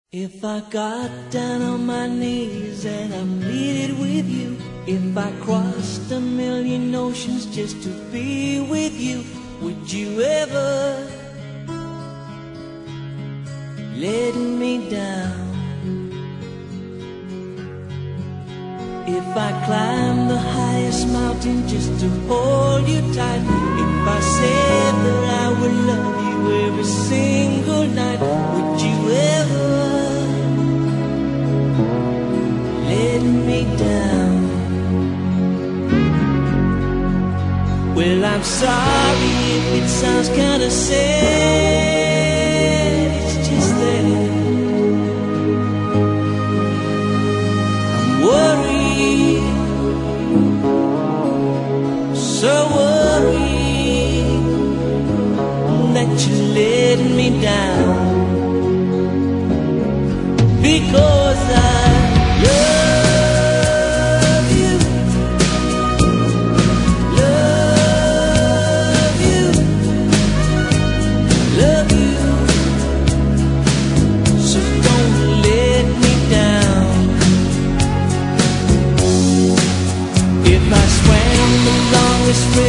If I got down on my knees and I pleaded with you, if I crossed a million oceans just to be with you, would you ever let me down? If I climbed the highest mountain just to hold you tight, if I said that I would love you every single night, would you ever let me down? Well, I'm sorry if it sounds kinda sad, it's just that I'm worried, so worried that you let me down, because I love you, love you, love you, so don't let me down. If I swam the longest river